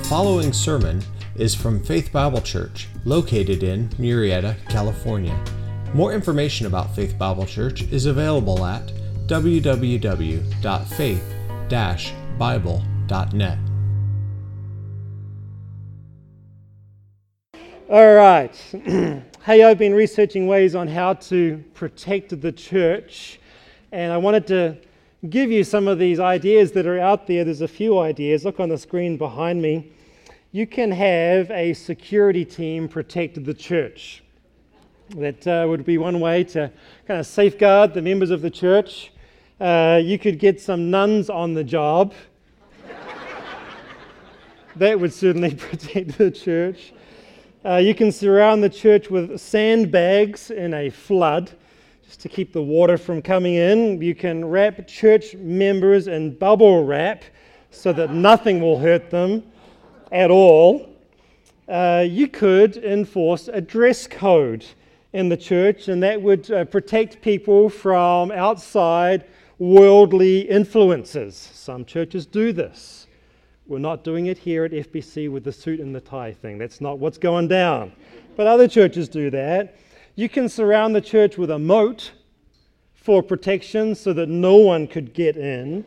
following sermon is from Faith Bible Church, located in Murrieta, California. More information about Faith Bible Church is available at www.faith-bible.net. All right. Hey, I've been researching ways on how to protect the church, and I wanted to give you some of these ideas that are out there. There's a few ideas. Look on the screen behind me. You can have a security team protect the church. That would be one way to kind of safeguard the members of the church. You could get some nuns on the job. That would certainly protect the church. You can surround the church with sandbags in a flood, just to keep the water from coming in. You can wrap church members in bubble wrap so that nothing will hurt them at all. You could enforce a dress code in the church, and that would protect people from outside worldly influences. Some churches do this. We're not doing it here at FBC with the suit and the tie thing. That's not what's going down. But other churches do that. You can surround the church with a moat for protection so that no one could get in.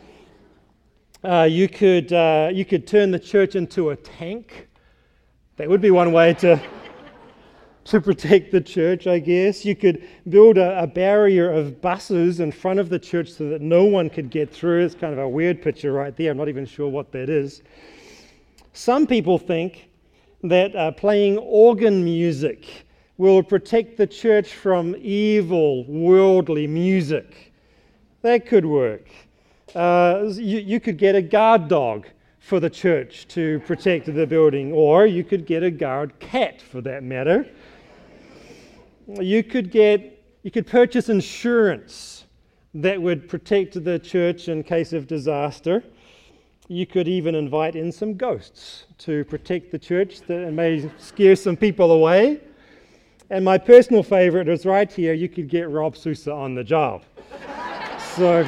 You could turn the church into a tank. That would be one way to protect the church, I guess. You could build a barrier of buses in front of the church so that no one could get through. It's kind of a weird picture right there. I'm not even sure what that is. Some people think that playing organ music will protect the church from evil, worldly music. That could work. You could get a guard dog for the church to protect the building, or you could get a guard cat for that matter. You could purchase insurance that would protect the church in case of disaster. You could even invite in some ghosts to protect the church that may scare some people away. And my personal favorite is right here. You could get Rob Sousa on the job. So,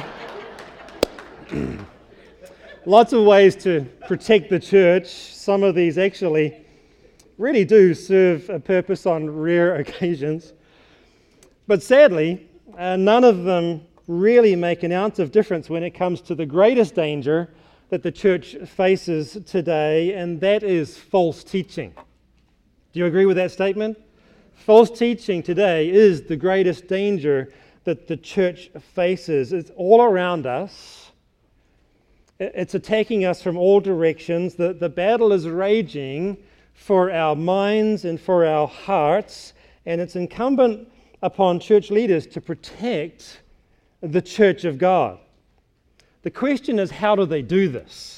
lots of ways to protect the church. Some of these actually really do serve a purpose on rare occasions. But sadly, none of them really make an ounce of difference when it comes to the greatest danger that the church faces today, and that is false teaching. Do you agree with that statement? False teaching today is the greatest danger that the church faces. It's all around us. It's attacking us from all directions. The battle is raging for our minds and for our hearts, and it's incumbent upon church leaders to protect the church of God. The question is, how do they do this?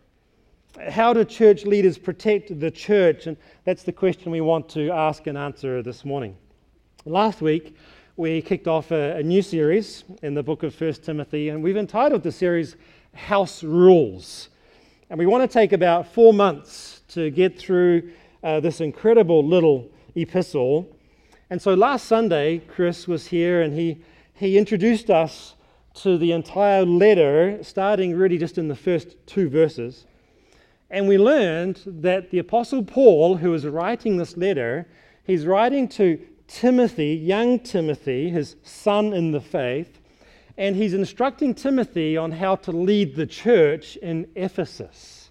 How do church leaders protect the church? And that's the question we want to ask and answer this morning. Last week, we kicked off a new series in the book of 1 Timothy, and we've entitled the series House Rules. And we want to take about 4 months to get through this incredible little epistle. And so last Sunday, Chris was here, and he introduced us to the entire letter, starting really just in the first 2 verses. And we learned that the Apostle Paul, who is writing this letter, he's writing to Timothy, young Timothy, his son in the faith, and he's instructing Timothy on how to lead the church in Ephesus.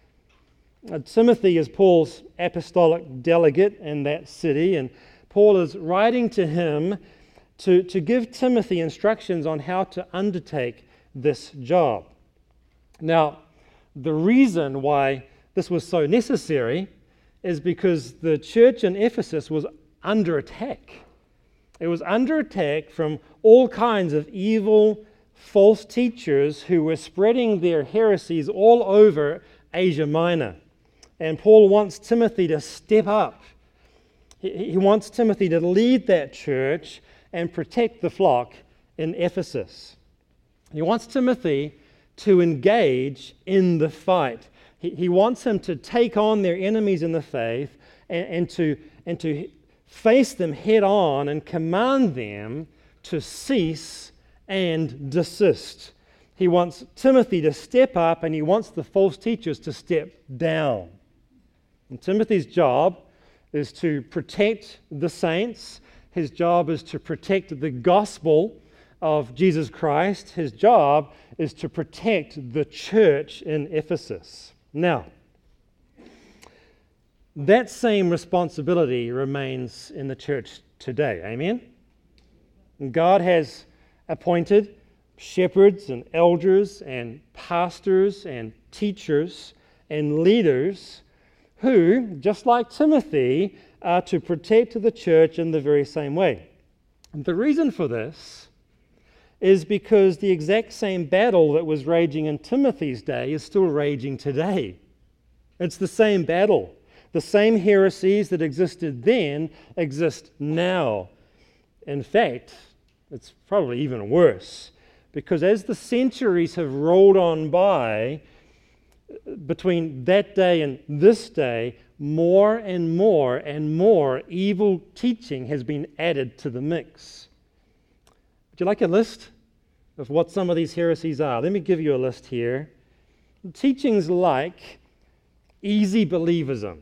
Timothy is Paul's apostolic delegate in that city, and Paul is writing to him to give Timothy instructions on how to undertake this job. Now, the reason why this was so necessary is because the church in Ephesus was under attack. It was under attack from all kinds of evil, false teachers who were spreading their heresies all over Asia Minor. And Paul wants Timothy to step up. He wants Timothy to lead that church and protect the flock in Ephesus. He wants Timothy to engage in the fight. He wants him to take on their enemies in the faith and to face them head on and command them to cease and desist. He wants Timothy to step up, and he wants the false teachers to step down. And Timothy's job is to protect the saints. His job is to protect the gospel of Jesus Christ. His job is to protect the church in Ephesus. Now, that same responsibility remains in the church today. Amen? God has appointed shepherds and elders and pastors and teachers and leaders who, just like Timothy, are to protect the church in the very same way. And the reason for this is because the exact same battle that was raging in Timothy's day is still raging today. It's the same battle. The same heresies that existed then exist now. In fact, it's probably even worse, because as the centuries have rolled on by, between that day and this day, more and more and more evil teaching has been added to the mix. Would you like a list of what some of these heresies are? Let me give you a list here. Teachings like easy believism,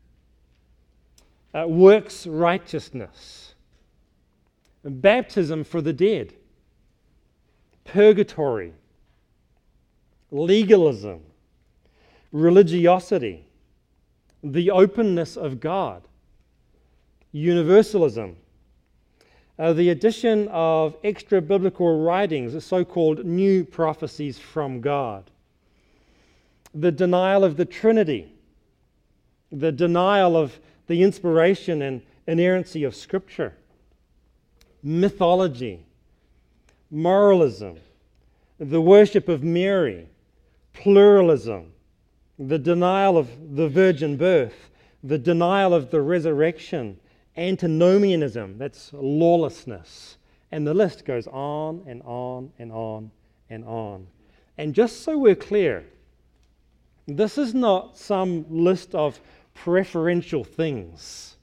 works righteousness, baptism for the dead, purgatory, legalism, religiosity, the openness of God, universalism, the addition of extra-biblical writings, the so-called new prophecies from God, the denial of the Trinity, the denial of the inspiration and inerrancy of Scripture, mythology, moralism, the worship of Mary, pluralism, the denial of the virgin birth, the denial of the resurrection, antinomianism, that's lawlessness. And the list goes on and on and on and on. And just so we're clear, this is not some list of preferential things.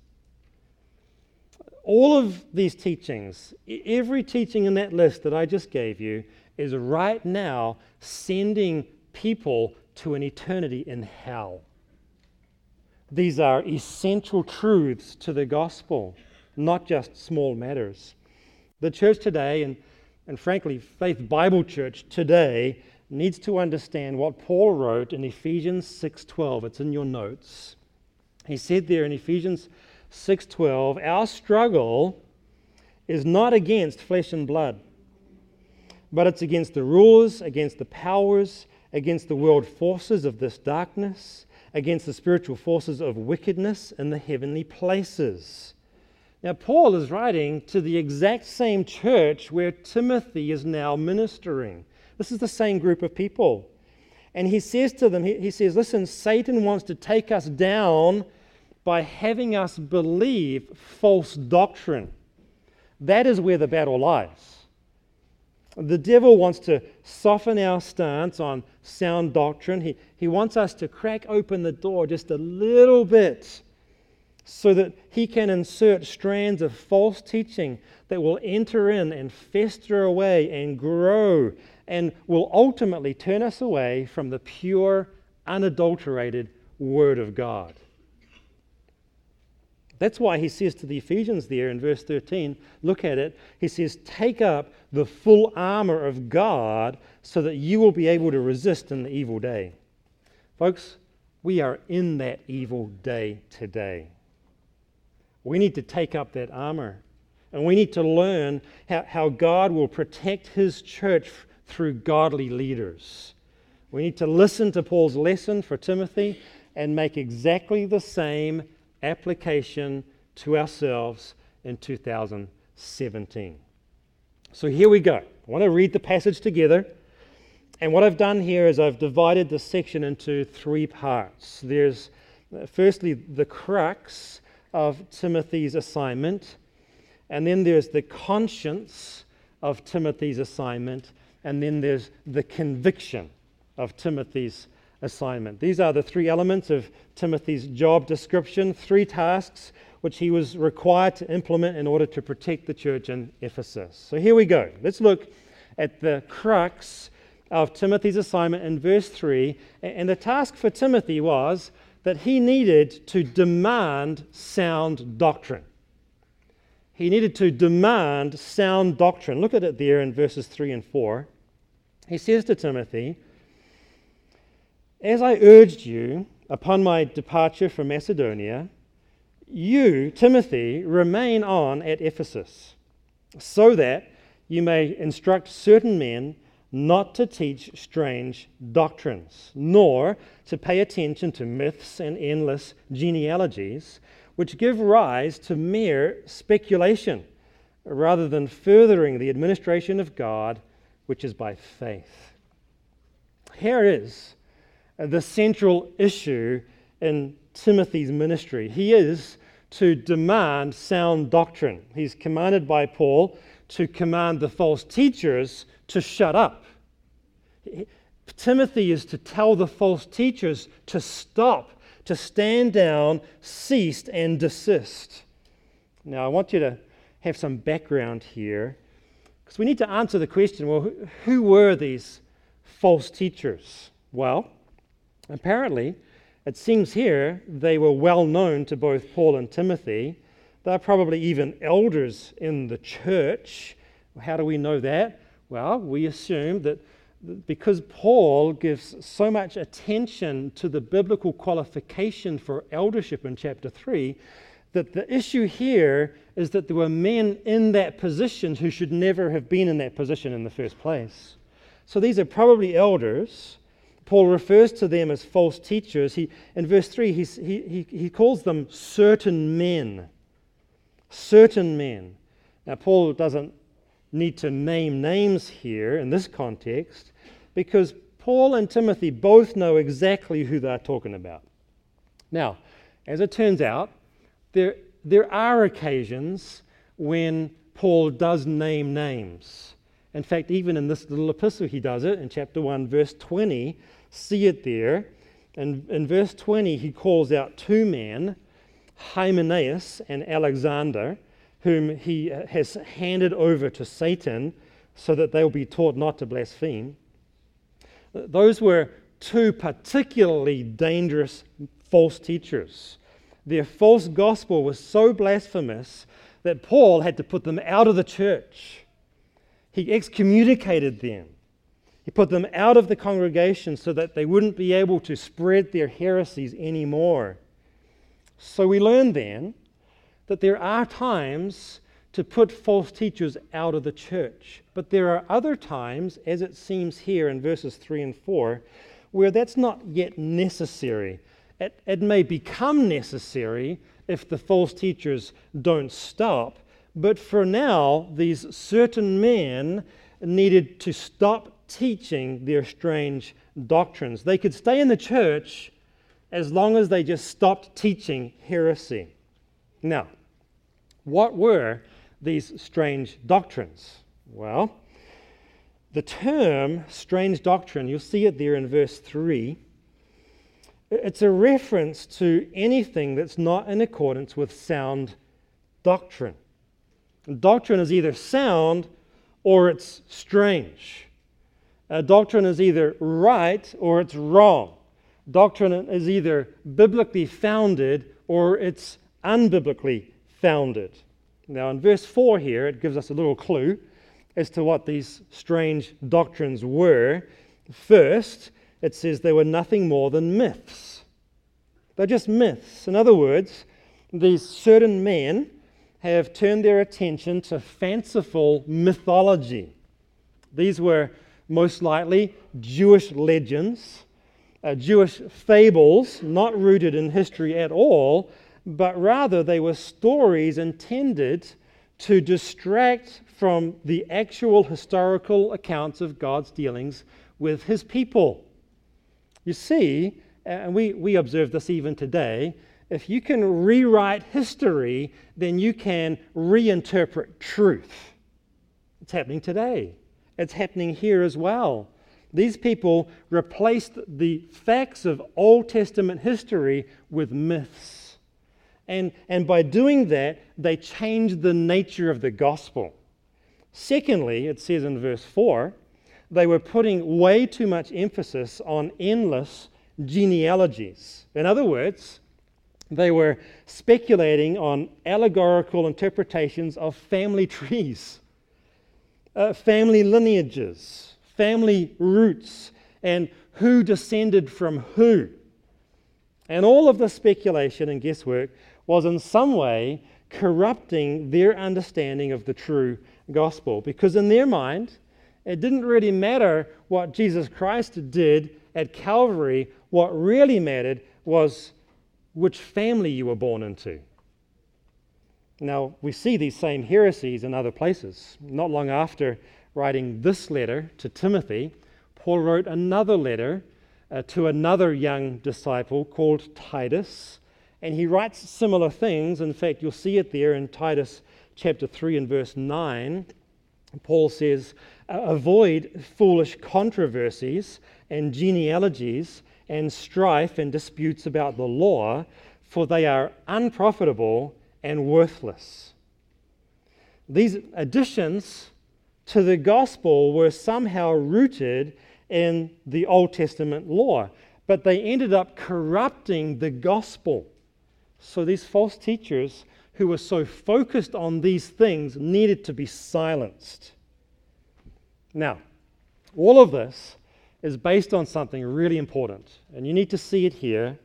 All of these teachings, every teaching in that list that I just gave you, is right now sending people to an eternity in hell. These are essential truths to the gospel, not just small matters. The church today, and frankly, Faith Bible Church today, needs to understand what Paul wrote in Ephesians 6:12. It's in your notes. He said there in Ephesians 6:12, our struggle is not against flesh and blood, but it's against the rulers, against the powers, against the world forces of this darkness, against the spiritual forces of wickedness in the heavenly places. Now, Paul is writing to the exact same church where Timothy is now ministering. This is the same group of people. And he says to them, he says, listen, Satan wants to take us down by having us believe false doctrine. That is where the battle lies. The devil wants to soften our stance on sound doctrine. He wants us to crack open the door just a little bit so that he can insert strands of false teaching that will enter in and fester away and grow and will ultimately turn us away from the pure, unadulterated Word of God. That's why he says to the Ephesians there in verse 13, look at it, he says, take up the full armor of God so that you will be able to resist in the evil day. Folks, we are in that evil day today. We need to take up that armor. And we need to learn how God will protect His church through godly leaders. We need to listen to Paul's lesson for Timothy and make exactly the same application to ourselves in 2017. So here we go. I want to read the passage together. And what I've done here is I've divided the section into three parts. There's firstly the crux of Timothy's assignment, and then there's the conscience of Timothy's assignment, and then there's the conviction of Timothy's assignment. These are the three elements of Timothy's job description, three tasks which he was required to implement in order to protect the church in Ephesus. So here we go. Let's look at the crux of Timothy's assignment in verse 3. And the task for Timothy was that he needed to demand sound doctrine. He needed to demand sound doctrine. Look at it there in verses 3 and 4. He says to Timothy, "As I urged you upon my departure from Macedonia, you, Timothy, remain on at Ephesus, so that you may instruct certain men not to teach strange doctrines, nor to pay attention to myths and endless genealogies, which give rise to mere speculation, rather than furthering the administration of God, which is by faith." Here is the central issue in Timothy's ministry. He is to demand sound doctrine. He's commanded by Paul to command the false teachers to shut up. Timothy is to tell the false teachers to stop, to stand down, cease, and desist. Now, I want you to have some background here, because we need to answer the question, well, who were these false teachers? Well, apparently, it seems here they were well known to both Paul and Timothy. They're probably even elders in the church. How do we know that? Well, we assume that because Paul gives so much attention to the biblical qualification for eldership in chapter 3, that the issue here is that there were men in that position who should never have been in that position in the first place. So these are probably elders. Paul refers to them as false teachers. In verse 3, he calls them certain men. Certain men. Now, Paul doesn't need to name names here in this context, because Paul and Timothy both know exactly who they're talking about. Now, as it turns out, there are occasions when Paul does name names. In fact, even in this little epistle he does it, in chapter 1, verse 20, see it there. And in verse 20 he calls out two men, Hymenaeus and Alexander, whom he has handed over to Satan so that they will be taught not to blaspheme. Those were two particularly dangerous false teachers. Their false gospel was so blasphemous that Paul had to put them out of the church. He excommunicated them. He put them out of the congregation so that they wouldn't be able to spread their heresies anymore. So we learn then that there are times to put false teachers out of the church. But there are other times, as it seems here in verses 3 and 4, where that's not yet necessary. It may become necessary if the false teachers don't stop, but for now, these certain men needed to stop teaching their strange doctrines. They could stay in the church as long as they just stopped teaching heresy. Now, what were these strange doctrines? Well, the term strange doctrine, you'll see it there in verse 3. It's a reference to anything that's not in accordance with sound doctrine. Doctrine is either sound or it's strange. Doctrine is either right or it's wrong. Doctrine is either biblically founded or it's unbiblically founded. Now, in verse 4 here, it gives us a little clue as to what these strange doctrines were. First, it says they were nothing more than myths. They're just myths. In other words, these certain men have turned their attention to fanciful mythology. These were most likely Jewish legends, Jewish fables, not rooted in history at all, but rather they were stories intended to distract from the actual historical accounts of God's dealings with his people. You see, and we observe this even today, if you can rewrite history, then you can reinterpret truth. It's happening today. It's happening here as well. These people replaced the facts of Old Testament history with myths. And by doing that, they changed the nature of the gospel. Secondly, it says in verse 4, they were putting way too much emphasis on endless genealogies. In other words, they were speculating on allegorical interpretations of family trees, family lineages, family roots, and who descended from who. And all of the speculation and guesswork was in some way corrupting their understanding of the true gospel, because in their mind, it didn't really matter what Jesus Christ did at Calvary. What really mattered was which family you were born into. Now, we see these same heresies in other places. Not long after writing this letter to Timothy, Paul wrote another letter to another young disciple called Titus, and he writes similar things. In fact, you'll see it there in Titus chapter 3 and verse 9. Paul says, avoid foolish controversies and genealogies and strife and disputes about the law, for they are unprofitable and worthless. These additions to the gospel were somehow rooted in the Old Testament law, but they ended up corrupting the gospel. So these false teachers who were so focused on these things needed to be silenced. Now, all of this is based on something really important, and you need to see it here.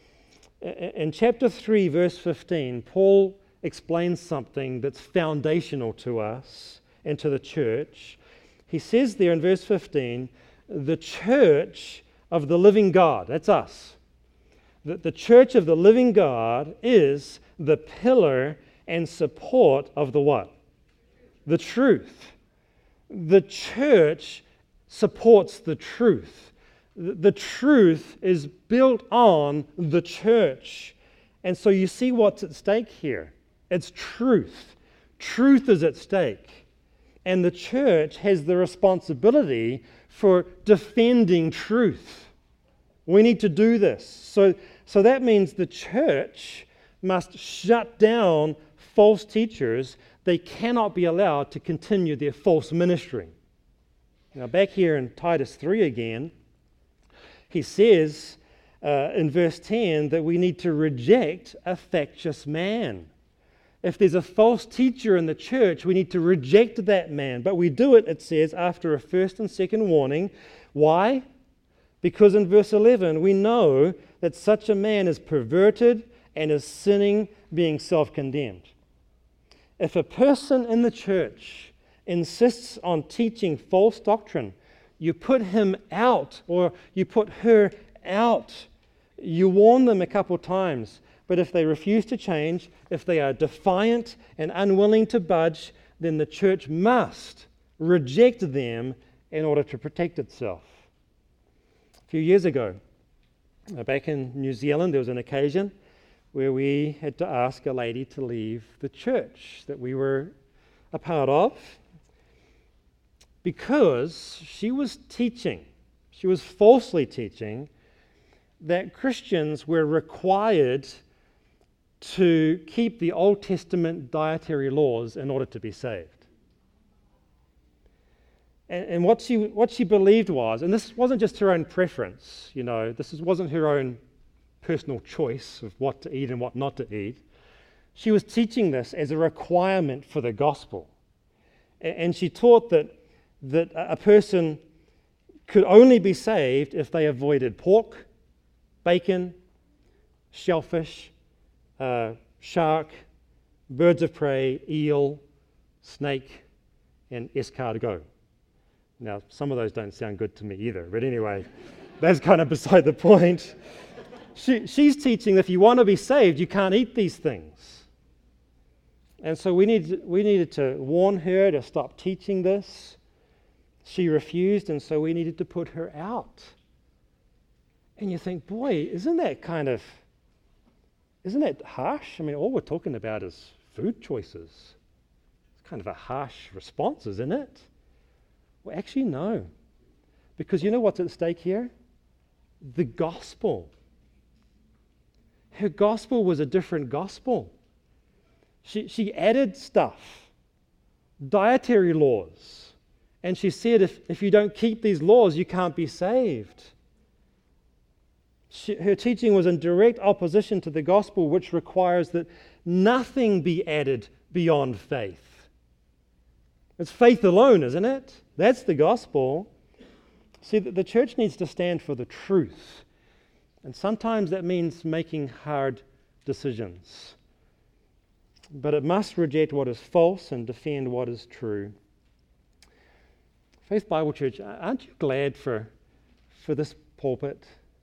In chapter 3, verse 15, Paul explains something that's foundational to us and to the church. He says there in verse 15, the church of the living God, that's us. The church of the living God is the pillar and support of the what? The truth. The church supports the truth. The truth is built on the church. And so you see what's at stake here. It's truth. Truth is at stake. And the church has the responsibility for defending truth. We need to do this. So that means the church must shut down false teachers. They cannot be allowed to continue their false ministry. Now back here in Titus 3 again, he says in verse 10 that we need to reject a factious man. If there's a false teacher in the church, we need to reject that man. But we do it, it says, after a first and second warning. Why? Because in verse 11, we know that such a man is perverted and is sinning, being self-condemned. If a person in the church insists on teaching false doctrine, you put him out or you put her out. You warn them a couple times, but if they refuse to change, if they are defiant and unwilling to budge, then the church must reject them in order to protect itself. A few years ago, back in New Zealand, there was an occasion where we had to ask a lady to leave the church that we were a part of because she was falsely teaching that Christians were required to keep the Old Testament dietary laws in order to be saved. And what she believed was, and this wasn't just her own preference, this wasn't her own personal choice of what to eat and what not to eat. She was teaching this as a requirement for the gospel. And she taught that a person could only be saved if they avoided pork, bacon, shellfish, shark, birds of prey, eel, snake, and escargot. Now, some of those don't sound good to me either, but anyway, that's kind of beside the point. She's teaching that if you want to be saved, you can't eat these things. And so we needed to warn her to stop teaching this. She refused, and so we needed to put her out. And you think, boy, isn't that harsh? I mean, all we're talking about is food choices. It's kind of a harsh response, isn't it? Well, actually, no. Because you know what's at stake here? The gospel. Her gospel was a different gospel. She added stuff, dietary laws, And she said, if you don't keep these laws, you can't be saved. Her teaching was in direct opposition to the gospel, which requires that nothing be added beyond faith. It's faith alone, isn't it? That's the gospel. See, the church needs to stand for the truth. And sometimes that means making hard decisions. But it must reject what is false and defend what is true. Faith Bible Church, aren't you glad for this pulpit?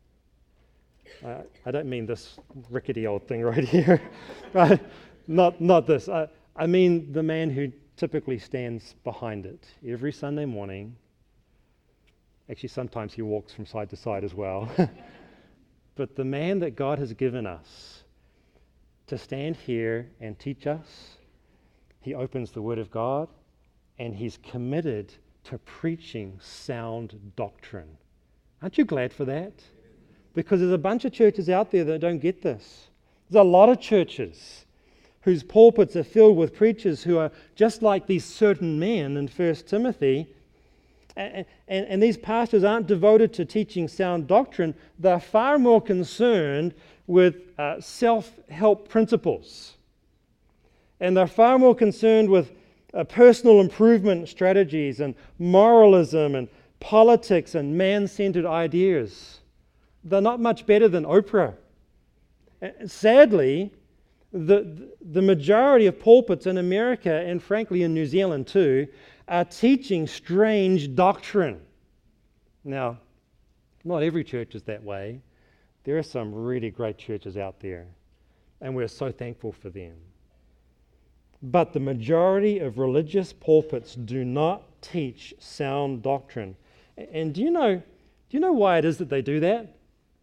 I don't mean this rickety old thing right here. Right? Not this. I mean the man who typically stands behind it every Sunday morning. Actually, sometimes he walks from side to side as well. But the man that God has given us to stand here and teach us, he opens the Word of God, and he's committed to preaching sound doctrine. Aren't you glad for that? Because there's a bunch of churches out there that don't get this. There's a lot of churches whose pulpits are filled with preachers who are just like these certain men in 1 Timothy. And these pastors aren't devoted to teaching sound doctrine. They're far more concerned with self-help principles. And they're far more concerned with personal improvement strategies and moralism and politics and man-centered ideas. They're not much better than Oprah. Sadly, the majority of pulpits in America, and frankly in New Zealand too, are teaching strange doctrine. Now, not every church is that way. There are some really great churches out there, and we're so thankful for them. But the majority of religious pulpits do not teach sound doctrine. And do you know why it is that they do that?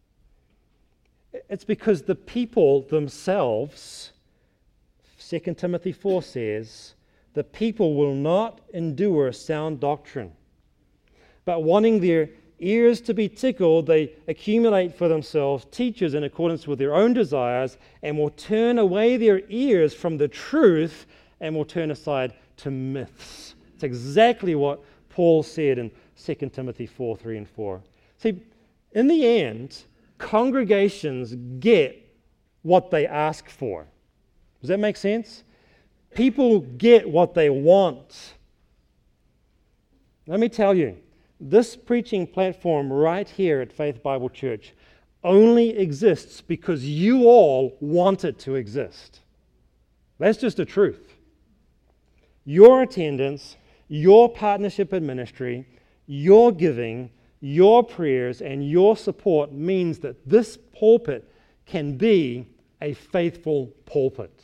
It's because the people themselves, 2 Timothy 4 says, the people will not endure sound doctrine. But wanting their ears to be tickled, they accumulate for themselves teachers in accordance with their own desires, and will turn away their ears from the truth and will turn aside to myths. It's exactly what Paul said in 2 Timothy 4, 3 and 4. See, in the end, congregations get what they ask for. Does that make sense? People get what they want. Let me tell you, this preaching platform right here at Faith Bible Church only exists because you all want it to exist. That's just the truth. Your attendance, your partnership in ministry, your giving, your prayers, and your support means that this pulpit can be a faithful pulpit.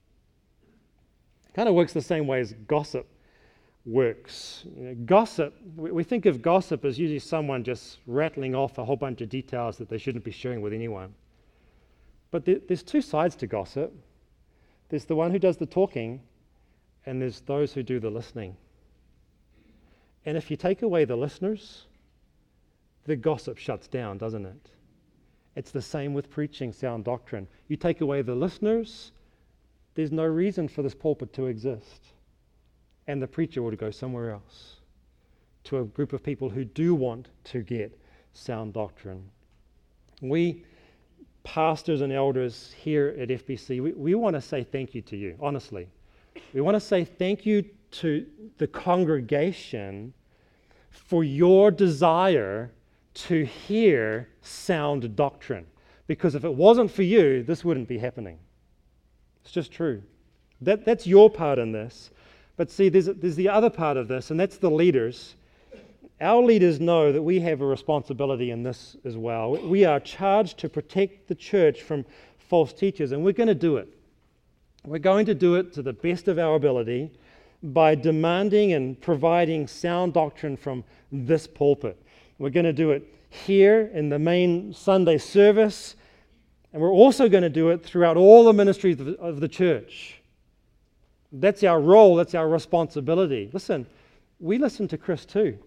It kind of works the same way as gossip works. Gossip, we think of gossip as usually someone just rattling off a whole bunch of details that they shouldn't be sharing with anyone. But there's two sides to gossip. There's the one who does the talking, and there's those who do the listening. And if you take away the listeners, the gossip shuts down, doesn't it? It's the same with preaching sound doctrine. You take away the listeners, there's no reason for this pulpit to exist. And the preacher would go somewhere else, to a group of people who do want to get sound doctrine. We pastors and elders here at FBC, we want to say thank you to you, honestly. We want to say thank you to the congregation for your desire to hear sound doctrine. Because if it wasn't for you, this wouldn't be happening. It's just true. That's your part in this. But see, there's the other part of this, and that's the leaders. Our leaders know that we have a responsibility in this as well. We are charged to protect the church from false teachers, and we're going to do it. We're going to do it to the best of our ability by demanding and providing sound doctrine from this pulpit. We're going to do it here in the main Sunday service, and we're also going to do it throughout all the ministries of the church. That's our role, that's our responsibility. Listen, we listen to Chris too.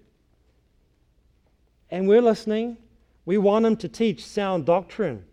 And we're listening. We want him to teach sound doctrine.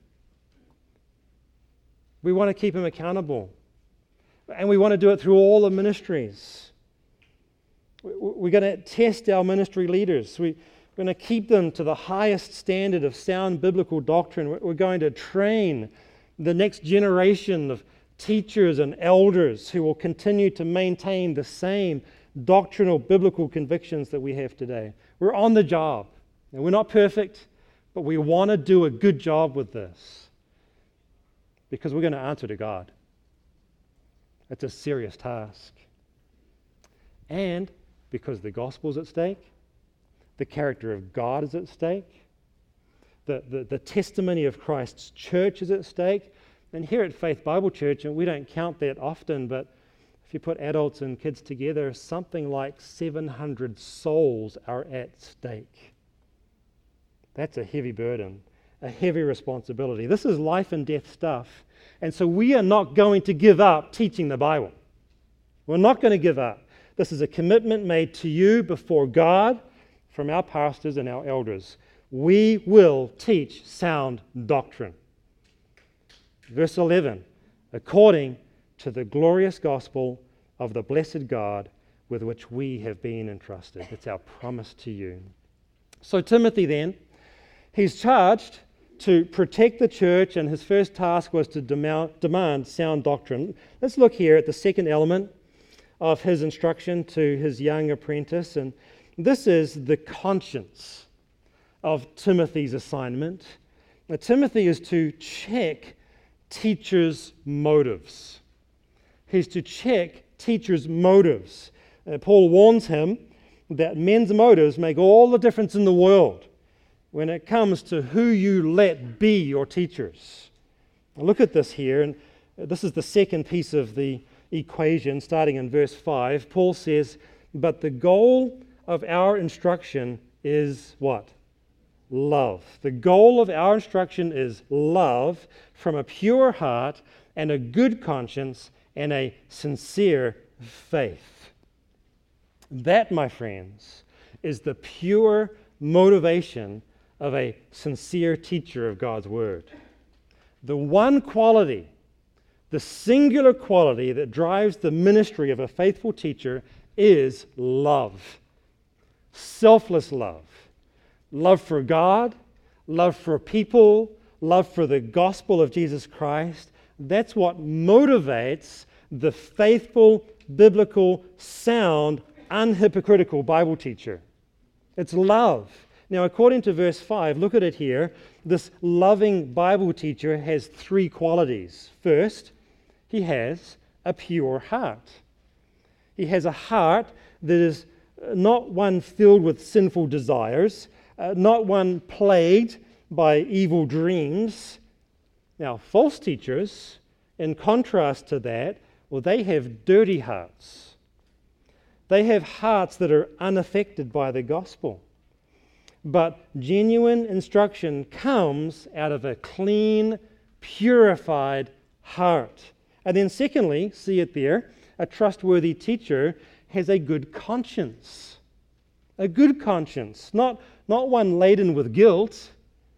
We want to keep him accountable. And we want to do it through all the ministries. We're going to test our ministry leaders. We're going to keep them to the highest standard of sound biblical doctrine. We're going to train the next generation of teachers and elders who will continue to maintain the same doctrinal biblical convictions that we have today. We're on the job. And we're not perfect, but we want to do a good job with this because we're going to answer to God. It's a serious task. And because the gospel is at stake, the character of God is at stake, the testimony of Christ's church is at stake. And here at Faith Bible Church, and we don't count that often, but if you put adults and kids together, something like 700 souls are at stake. That's a heavy burden, a heavy responsibility. This is life and death stuff. And so we are not going to give up teaching the Bible. We're not going to give up. This is a commitment made to you before God from our pastors and our elders. We will teach sound doctrine. Verse 11, according to the glorious gospel of the blessed God with which we have been entrusted. It's our promise to you. So Timothy then, he's charged to protect the church, and his first task was to demand sound doctrine. Let's look here at the second element of his instruction to his young apprentice, and this is the conscience of Timothy's assignment. Now, Timothy is to check teachers' motives. He's to check teachers' motives. Paul warns him that men's motives make all the difference in the world when it comes to who you let be your teachers. Now look at this here, and this is the second piece of the equation, starting in verse 5. Paul says, but the goal of our instruction is what? Love. The goal of our instruction is love from a pure heart and a good conscience and a sincere faith. That, my friends, is the pure motivation of a sincere teacher of God's Word. The one quality, the singular quality that drives the ministry of a faithful teacher is love. Selfless love. Love for God, love for people, love for the gospel of Jesus Christ. That's what motivates the faithful, biblical, sound, unhypocritical Bible teacher. It's love. Now, according to verse 5, look at it here. This loving Bible teacher has three qualities. First, he has a pure heart. He has a heart that is not one filled with sinful desires, not one plagued by evil dreams. Now, false teachers, in contrast to that, well, they have dirty hearts. They have hearts that are unaffected by the gospel. But genuine instruction comes out of a clean, purified heart. And then secondly, see it there, a trustworthy teacher has a good conscience. A good conscience, not one laden with guilt.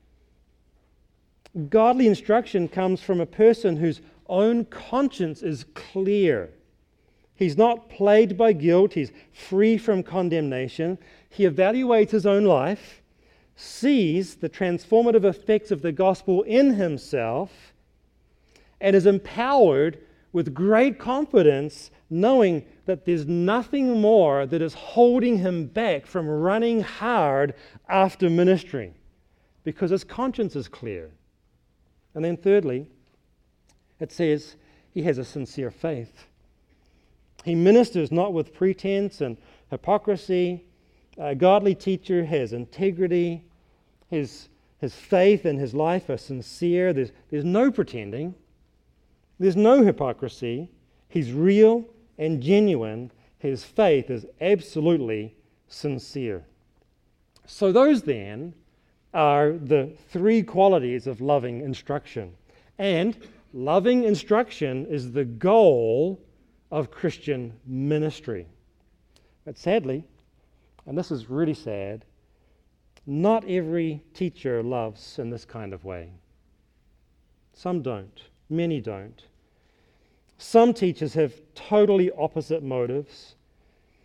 Godly instruction comes from a person whose own conscience is clear. He's not plagued by guilt. He's free from condemnation. He evaluates his own life, sees the transformative effects of the gospel in himself, and is empowered with great confidence, knowing that there's nothing more that is holding him back from running hard after ministry, because his conscience is clear. And then thirdly, it says he has a sincere faith. He ministers not with pretense and hypocrisy. A godly teacher has integrity. His faith and his life are sincere. There's no pretending. There's no hypocrisy. He's real and genuine. His faith is absolutely sincere. So those then are the three qualities of loving instruction. And loving instruction is the goal of Christian ministry. But sadly, and this is really sad, not every teacher loves in this kind of way. Some don't. Many don't. Some teachers have totally opposite motives.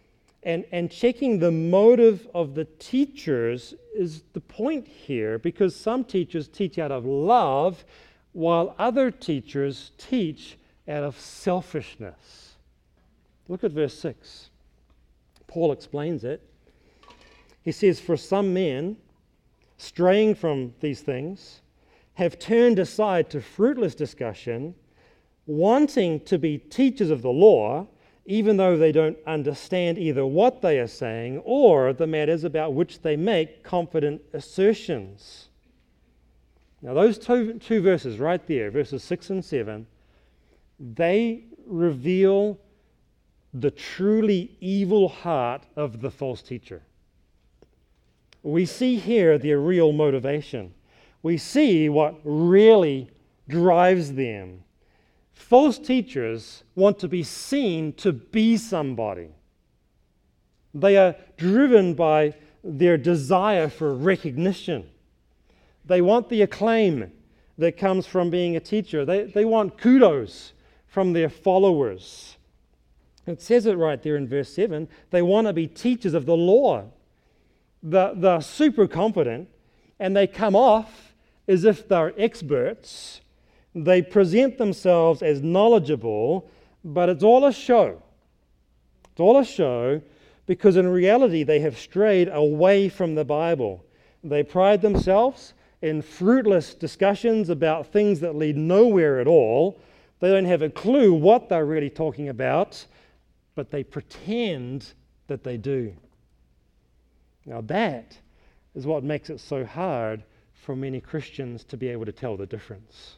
And checking the motive of the teachers is the point here, because some teachers teach out of love, while other teachers teach out of selfishness. Look at verse 6. Paul explains it. He says, "For some men, straying from these things, have turned aside to fruitless discussion, wanting to be teachers of the law, even though they don't understand either what they are saying or the matters about which they make confident assertions." Now those two verses right there, verses 6 and 7, they reveal the truly evil heart of the false teacher. We see here their real motivation. We see what really drives them. False teachers want to be seen to be somebody. They are driven by their desire for recognition. They want the acclaim that comes from being a teacher. They want kudos from their followers. It says it right there in verse 7. They want to be teachers of the law. They're super confident, and they come off as if they're experts. They present themselves as knowledgeable, but it's all a show. It's all a show because in reality they have strayed away from the Bible. They pride themselves in fruitless discussions about things that lead nowhere at all. They don't have a clue what they're really talking about, but they pretend that they do. Now that is what makes it so hard for many Christians to be able to tell the difference.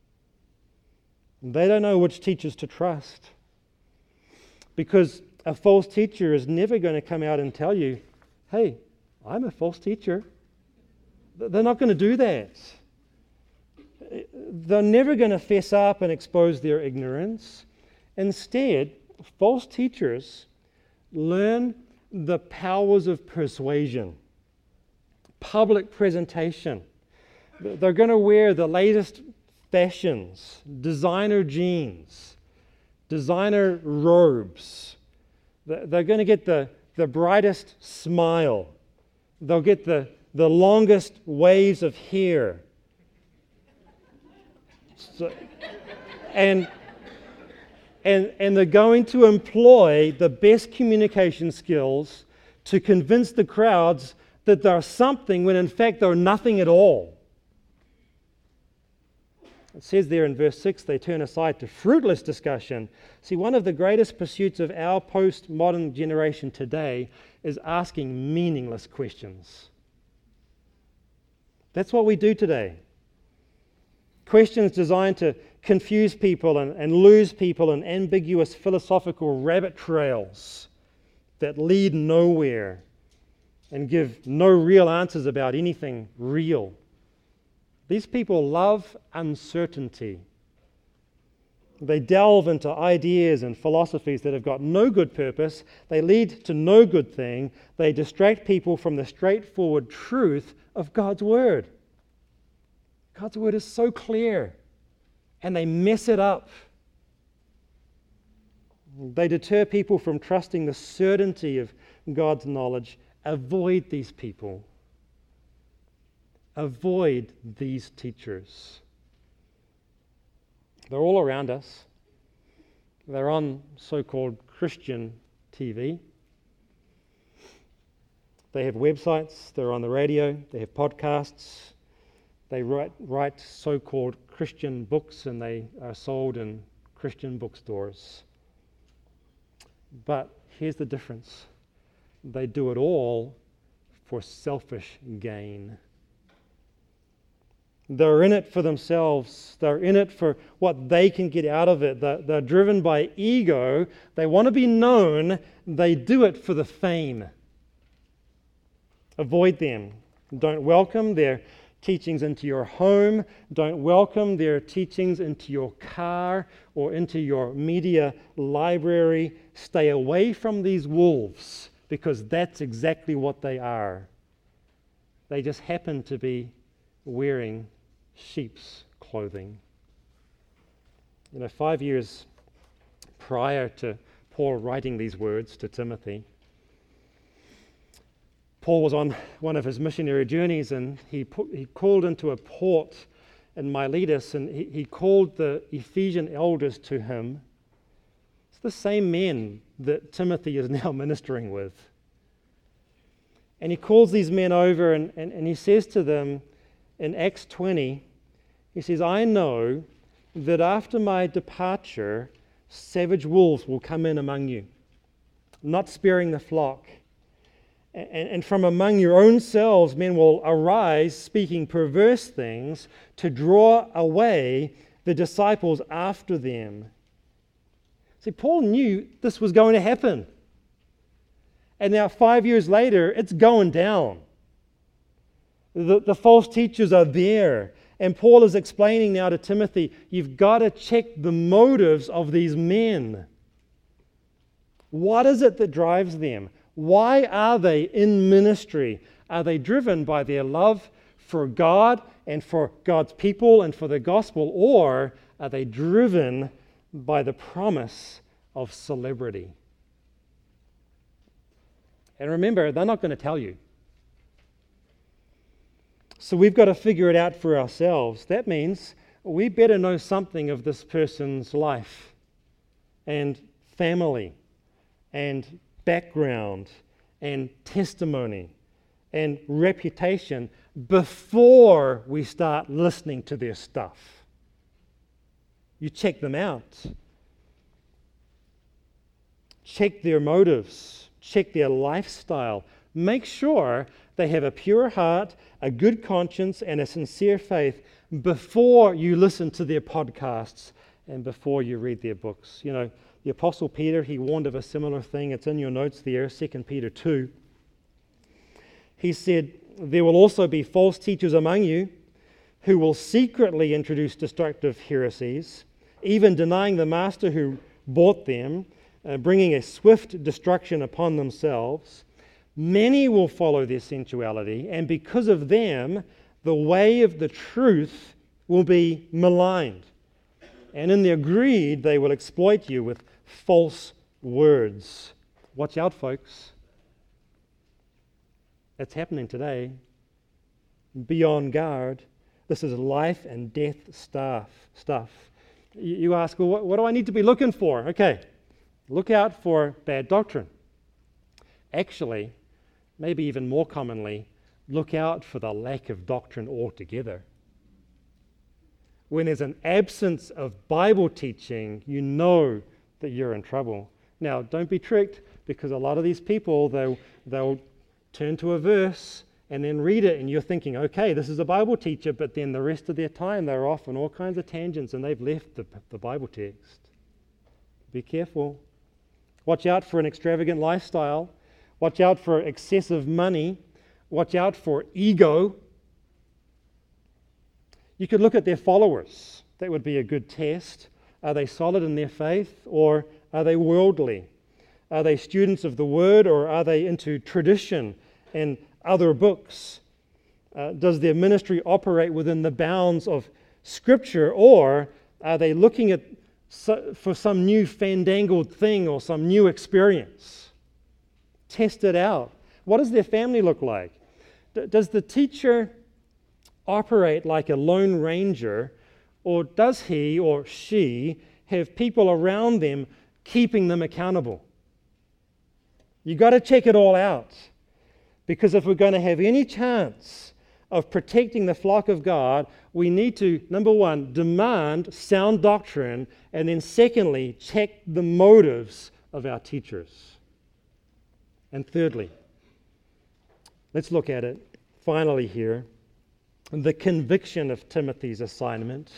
They don't know which teachers to trust, because a false teacher is never going to come out and tell you, "Hey, I'm a false teacher." They're not going to do that. They're never going to fess up and expose their ignorance. Instead, false teachers learn the powers of persuasion, public presentation. They're going to wear the latest fashions, designer jeans, designer robes. They're going to get the brightest smile. They'll get the longest waves of hair. And they're going to employ the best communication skills to convince the crowds that they're something when in fact they're nothing at all. It says there in verse 6, they turn aside to fruitless discussion. See, one of the greatest pursuits of our postmodern generation today is asking meaningless questions. That's what we do today. Questions designed to confuse people and lose people in ambiguous philosophical rabbit trails that lead nowhere and give no real answers about anything real. These people love uncertainty. They delve into ideas and philosophies that have got no good purpose. They lead to no good thing. They distract people from the straightforward truth of God's Word. God's Word is so clear, and they mess it up. They deter people from trusting the certainty of God's knowledge. Avoid these people. Avoid these teachers. They're all around us. They're on so-called Christian TV. They have websites. They're on the radio. They have podcasts. They write so-called Christian books, and they are sold in Christian bookstores. But here's the difference. They do it all for selfish gain. They're in it for themselves. They're in it for what they can get out of it. They're driven by ego. They want to be known. They do it for the fame. Avoid them. Don't welcome their teachings into your home. Don't welcome their teachings into your car or into your media library. Stay away from these wolves, because that's exactly what they are. They just happen to be wearing sheep's clothing. 5 years prior to Paul writing these words to Timothy, Paul was on one of his missionary journeys, and he called into a port in Miletus, and he called the Ephesian elders to him. It's the same men that Timothy is now ministering with. And he calls these men over, and he says to them in Acts 20, he says, I know that after my departure, savage wolves will come in among you, not sparing the flock. And from among your own selves, men will arise, speaking perverse things, to draw away the disciples after them. See, Paul knew this was going to happen. And now 5 years later, it's going down. The false teachers are there. And Paul is explaining now to Timothy, you've got to check the motives of these men. What is it that drives them? Why are they in ministry? Are they driven by their love for God and for God's people and for the gospel? Or are they driven by the promise of celebrity? And remember, they're not going to tell you. So we've got to figure it out for ourselves. That means we better know something of this person's life and family and background and testimony and reputation before we start listening to their stuff. You check them out. Check their motives. Check their lifestyle. Make sure they have a pure heart, a good conscience, and a sincere faith before you listen to their podcasts and before you read their books. You know, the Apostle Peter, he warned of a similar thing. It's in your notes there, 2 Peter 2. He said, there will also be false teachers among you who will secretly introduce destructive heresies, even denying the master who bought them, bringing a swift destruction upon themselves. Many will follow their sensuality, and because of them, the way of the truth will be maligned. And in their greed, they will exploit you with false words. Watch out, folks. It's happening today. Be on guard. This is life and death stuff. You ask, well, what do I need to be looking for? Okay, look out for bad doctrine. Actually, maybe even more commonly, look out for the lack of doctrine altogether. When there's an absence of Bible teaching, you know that you're in trouble. Now, don't be tricked, because a lot of these people, they'll turn to a verse and then read it, and you're thinking, okay, this is a Bible teacher, but then the rest of their time they're off on all kinds of tangents and they've left the Bible text. Be careful. Watch out for an extravagant lifestyle. Watch out for excessive money. Watch out for ego. You could look at their followers. That would be a good test. Are they solid in their faith, or are they worldly? Are they students of the Word, or are they into tradition and other books? Does their ministry operate within the bounds of Scripture, or are they looking for some new fandangled thing or some new experience? Test it out. What does their family look like? Does the teacher operate like a lone ranger, or does he or she have people around them keeping them accountable? You got to check it all out, because if we're going to have any chance of protecting the flock of God, we need to, number one, demand sound doctrine, and then secondly, check the motives of our teachers. And thirdly, let's look at it finally here, the conviction of Timothy's assignment,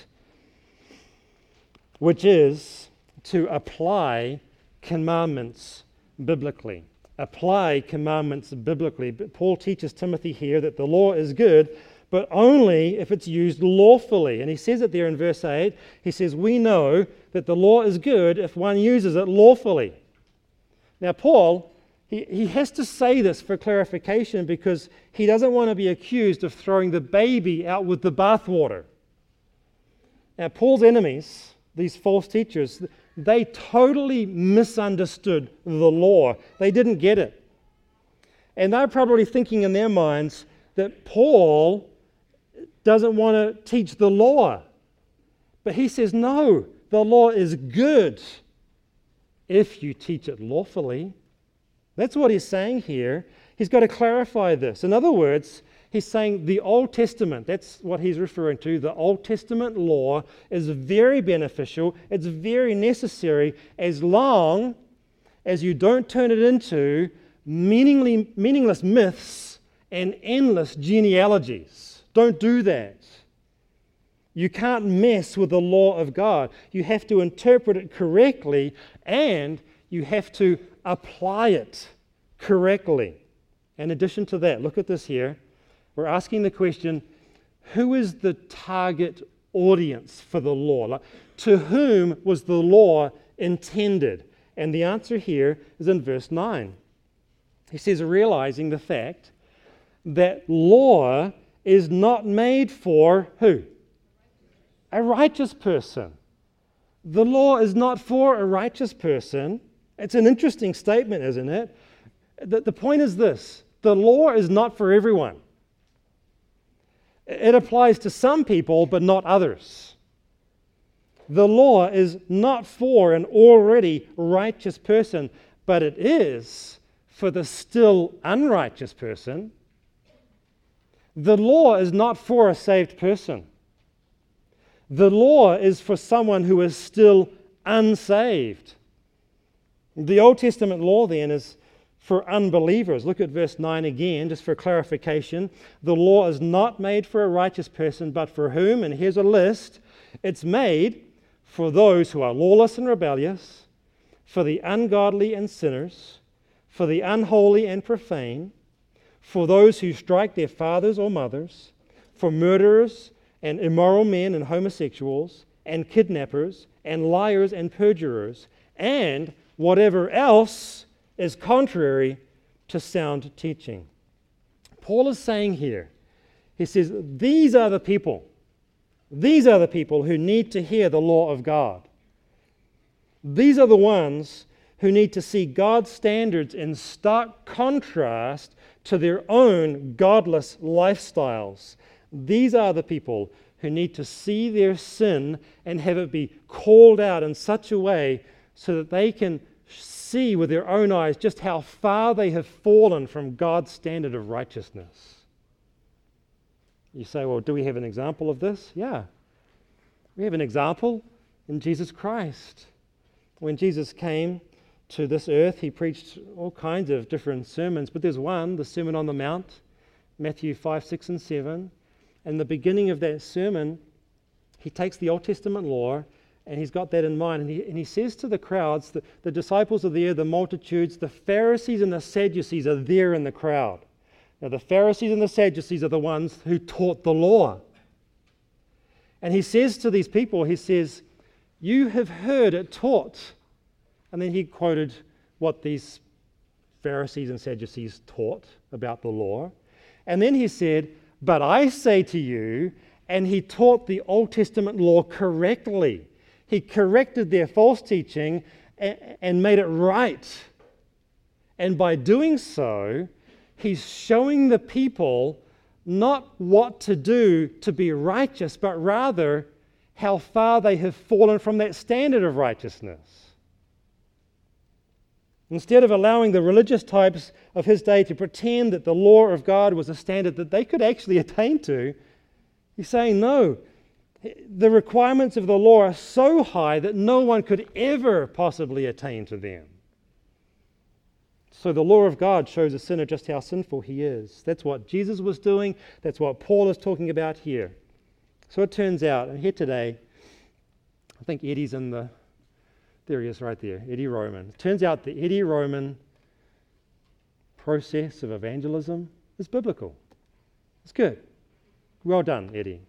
which is to apply commandments biblically. Apply commandments biblically. But Paul teaches Timothy here that the law is good, but only if it's used lawfully. And he says it there in verse 8. He says, we know that the law is good if one uses it lawfully. Now, Paul, he has to say this for clarification, because he doesn't want to be accused of throwing the baby out with the bathwater. Now, Paul's enemies, these false teachers, they totally misunderstood the law. They didn't get it. And they're probably thinking in their minds that Paul doesn't want to teach the law. But he says, no, the law is good if you teach it lawfully. That's what he's saying here. He's got to clarify this. In other words, he's saying the Old Testament, that's what he's referring to, the Old Testament law is very beneficial, it's very necessary as long as you don't turn it into meaningless myths and endless genealogies. Don't do that. You can't mess with the law of God. You have to interpret it correctly, and you have to apply it correctly. In addition to that, look at this here. We're asking the question, who is the target audience for the law? Like, to whom was the law intended? And the answer here is in verse 9. He says, realizing the fact that law is not made for who? A righteous person. The law is not for a righteous person. It's an interesting statement, isn't it? The point is this: the law is not for everyone. It applies to some people, but not others. The law is not for an already righteous person, but it is for the still unrighteous person. The law is not for a saved person. The law is for someone who is still unsaved. The Old Testament law then is for unbelievers. Look at verse 9 again, just for clarification. The law is not made for a righteous person, but for whom? And here's a list. It's made for those who are lawless and rebellious, for the ungodly and sinners, for the unholy and profane, for those who strike their fathers or mothers, for murderers and immoral men and homosexuals, and kidnappers, and liars and perjurers, and whatever else is contrary to sound teaching. Paul is saying here, he says, these are the people who need to hear the law of God. These are the ones who need to see God's standards in stark contrast to their own godless lifestyles. These are the people who need to see their sin and have it be called out in such a way so that they can see with their own eyes just how far they have fallen from God's standard of righteousness. You say, well, do we have an example of this? Yeah. We have an example in Jesus Christ. When Jesus came to this earth, he preached all kinds of different sermons, but there's one, the Sermon on the Mount, Matthew 5, 6, and 7. And the beginning of that sermon, he takes the Old Testament law, and he's got that in mind. And he says to the crowds, the disciples are there, the multitudes, the Pharisees and the Sadducees are there in the crowd. Now, the Pharisees and the Sadducees are the ones who taught the law. And he says to these people, he says, you have heard it taught. And then he quoted what these Pharisees and Sadducees taught about the law. And then he said, but I say to you, and he taught the Old Testament law correctly. He corrected their false teaching and made it right. And by doing so, he's showing the people not what to do to be righteous, but rather how far they have fallen from that standard of righteousness. Instead of allowing the religious types of his day to pretend that the law of God was a standard that they could actually attain to, he's saying, no, the requirements of the law are so high that no one could ever possibly attain to them. So the law of God shows a sinner just how sinful he is. That's what Jesus was doing. That's what Paul is talking about here. So it turns out, and here today, I think Eddie's in the... There he is right there, Eddie Roman. It turns out the Eddie Roman process of evangelism is biblical. It's good. Well done, Eddie.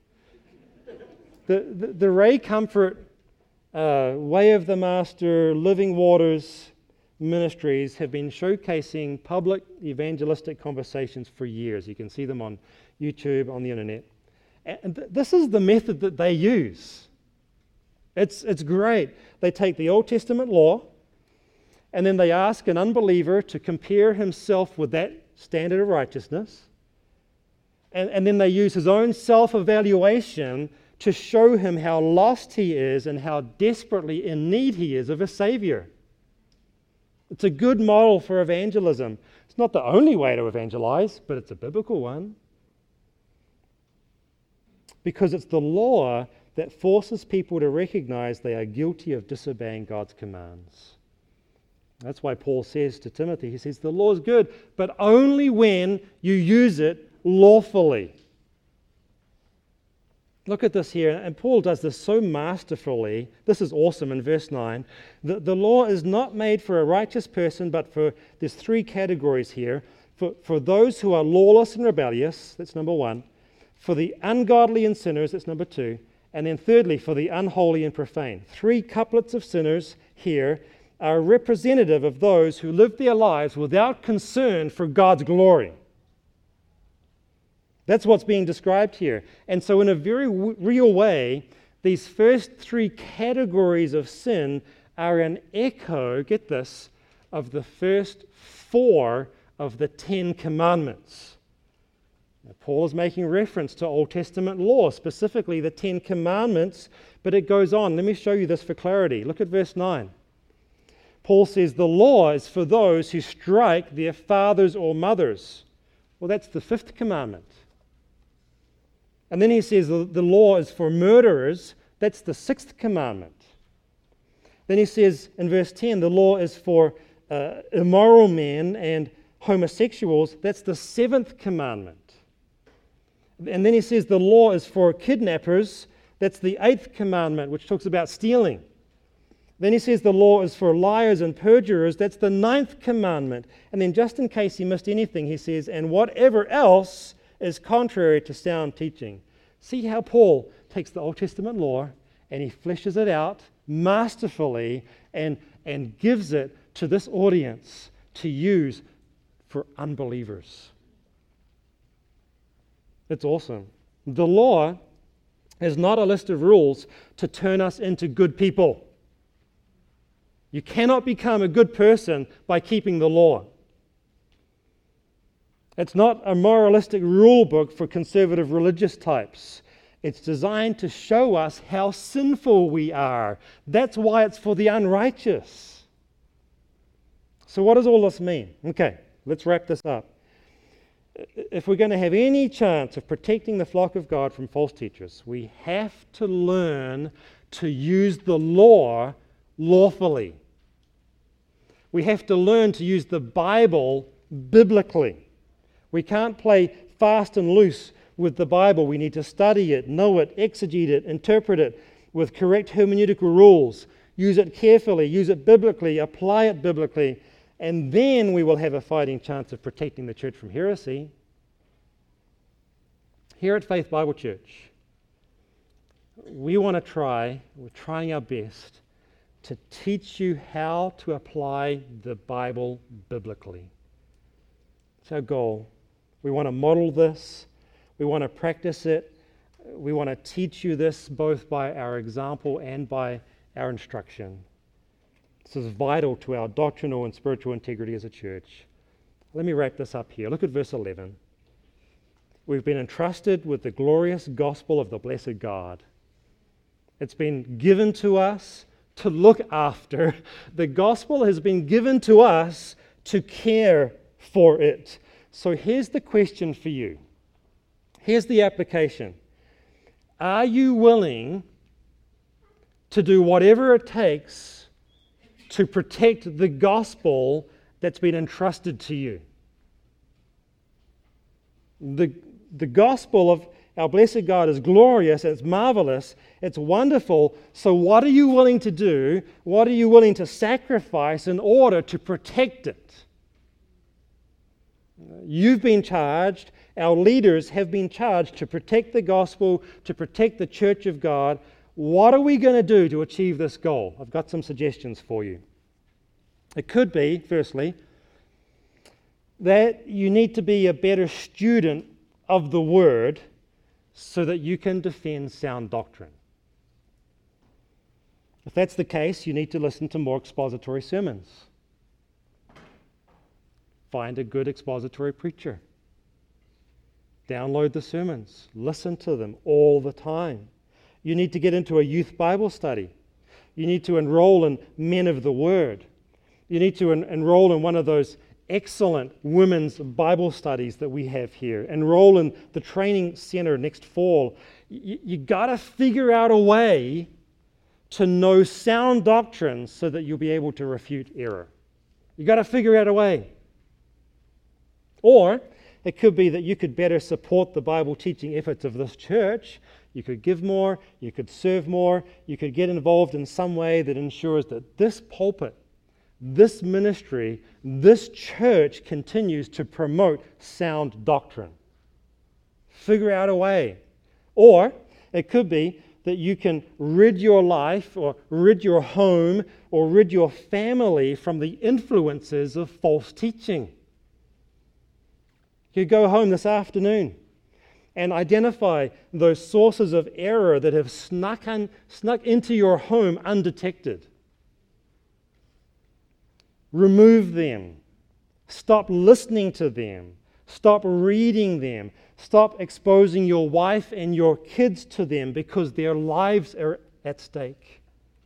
The Ray Comfort, Way of the Master, Living Waters ministries have been showcasing public evangelistic conversations for years. You can see them on YouTube, on the internet. And this is the method that they use. It's great. They take the Old Testament law and then they ask an unbeliever to compare himself with that standard of righteousness, and then they use his own self-evaluation to show him how lost he is and how desperately in need he is of a Savior. It's a good model for evangelism. It's not the only way to evangelize, but it's a biblical one. Because it's the law that forces people to recognize they are guilty of disobeying God's commands. That's why Paul says to Timothy, he says, the law is good, but only when you use it lawfully. Look at this here, and Paul does this so masterfully. This is awesome in verse 9. The law is not made for a righteous person, but there's three categories here. For those who are lawless and rebellious, that's number one. For the ungodly and sinners, that's number two. And then thirdly, for the unholy and profane. Three couplets of sinners here are representative of those who live their lives without concern for God's glory. That's what's being described here. And so in a very real way, these first three categories of sin are an echo, get this, of the first four of the 10 Commandments. Now, Paul is making reference to Old Testament law, specifically the 10 Commandments, but it goes on. Let me show you this for clarity. Look at verse 9. Paul says, the law is for those who strike their fathers or mothers. Well, that's the fifth commandment. And then he says the law is for murderers. That's the sixth commandment. Then he says in verse 10, the law is for immoral men and homosexuals. That's the seventh commandment. And then he says the law is for kidnappers. That's the eighth commandment, which talks about stealing. Then he says the law is for liars and perjurers. That's the ninth commandment. And then just in case he missed anything, he says, and whatever else is contrary to sound teaching. See how Paul takes the Old Testament law and he fleshes it out masterfully and gives it to this audience to use for unbelievers. It's awesome. The law is not a list of rules to turn us into good people. You cannot become a good person by keeping the law. It's not a moralistic rule book for conservative religious types. It's designed to show us how sinful we are. That's why it's for the unrighteous. So what does all this mean? Okay, let's wrap this up. If we're going to have any chance of protecting the flock of God from false teachers, we have to learn to use the law lawfully. We have to learn to use the Bible biblically. We can't play fast and loose with the Bible. We need to study it, know it, exegete it, interpret it with correct hermeneutical rules. Use it carefully, use it biblically, apply it biblically, and then we will have a fighting chance of protecting the church from heresy. Here at Faith Bible Church, we're trying our best to teach you how to apply the Bible biblically. It's our goal. We want to model this. We want to practice it. We want to teach you this both by our example and by our instruction. This is vital to our doctrinal and spiritual integrity as a church. Let me wrap this up here. Look at verse 11. We've been entrusted with the glorious gospel of the blessed God. It's been given to us to look after. The gospel has been given to us to care for it. So here's the question for you. Here's the application. Are you willing to do whatever it takes to protect the gospel that's been entrusted to you? The gospel of our blessed God is glorious, it's marvelous, it's wonderful. So what are you willing to do? What are you willing to sacrifice in order to protect it? You've been charged, our leaders have been charged to protect the gospel, to protect the church of God. What are we going to do to achieve this goal? I've got some suggestions for you. It could be, firstly, that you need to be a better student of the Word so that you can defend sound doctrine. If that's the case, you need to listen to more expository sermons. Find a good expository preacher. Download the sermons. Listen to them all the time. You need to get into a youth Bible study. You need to enroll in Men of the Word. You need to enroll in one of those excellent women's Bible studies that we have here. Enroll in the training center next fall. You got to figure out a way to know sound doctrine so that you'll be able to refute error. You got to figure out a way. Or it could be that you could better support the Bible teaching efforts of this church. You could give more, you could serve more, you could get involved in some way that ensures that this pulpit, this ministry, this church continues to promote sound doctrine. Figure out a way. Or it could be that you can rid your life or rid your home or rid your family from the influences of false teaching. You go home this afternoon and identify those sources of error that have snuck into your home undetected. Remove them. Stop listening to them. Stop reading them. Stop exposing your wife and your kids to them because their lives are at stake.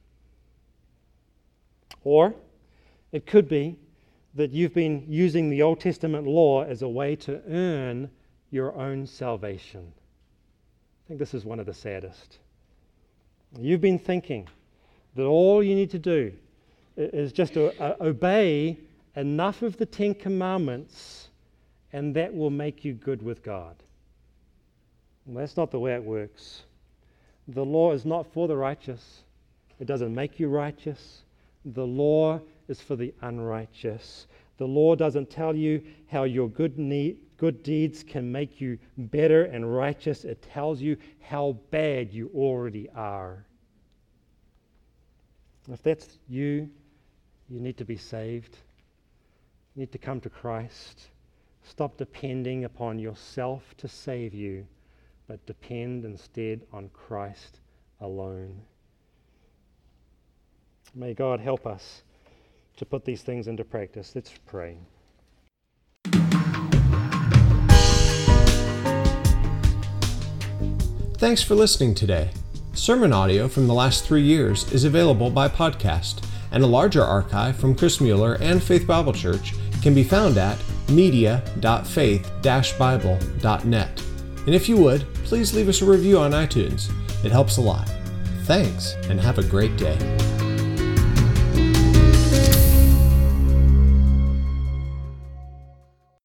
Or it could be that you've been using the Old Testament law as a way to earn your own salvation. I think this is one of the saddest. You've been thinking that all you need to do is just to obey enough of the Ten Commandments and that will make you good with God. Well, that's not the way it works. The law is not for the righteous. It doesn't make you righteous. The law is for the unrighteous. The law doesn't tell you how your good deeds can make you better and righteous. It tells you how bad you already are. If that's you, you need to be saved. You need to come to Christ. Stop depending upon yourself to save you, but depend instead on Christ alone. May God help us to put these things into practice. Let's pray. Thanks for listening today. Sermon audio from the last 3 years is available by podcast, and a larger archive from Chris Mueller and Faith Bible Church can be found at media.faith-bible.net. And if you would, please leave us a review on iTunes. It helps a lot. Thanks, and have a great day.